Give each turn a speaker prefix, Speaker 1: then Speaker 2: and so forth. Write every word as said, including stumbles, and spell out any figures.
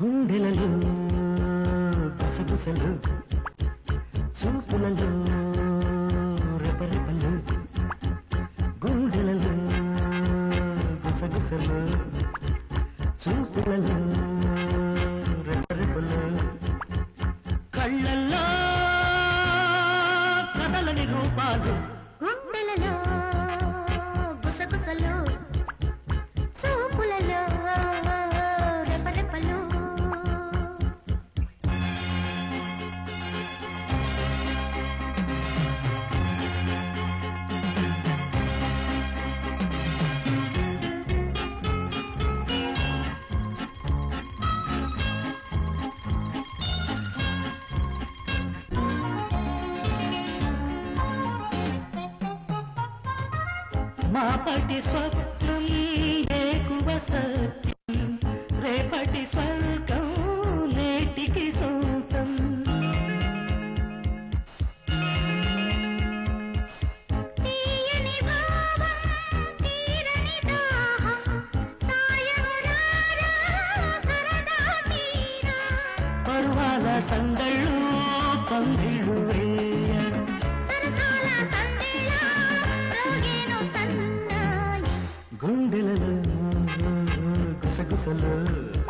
Speaker 1: గుండెలలో గుసగుసలు చూపులలో రెపరెపలు గుండెలలో గుసగుసలు చూపులలో రెపరెపలు కళ్ళల్లో కదలని రూపాలు
Speaker 2: గుండెలలో గుసగుసలు చూపులలో రెపరెపలు
Speaker 1: మాపటి స్వప్నం ఏకువ సత్యం రేపటి స్వర్గం నేటికి సొంతం
Speaker 2: తీయని భావం తీరని దాహం సాయమురారా సరదా తీరా
Speaker 1: పరువాల సందళ్ళు పందిళ్ళు వేయ
Speaker 2: సరసాల సందేళ రోగేను సన్నాయి
Speaker 1: గుండెలలో గుసగుసలు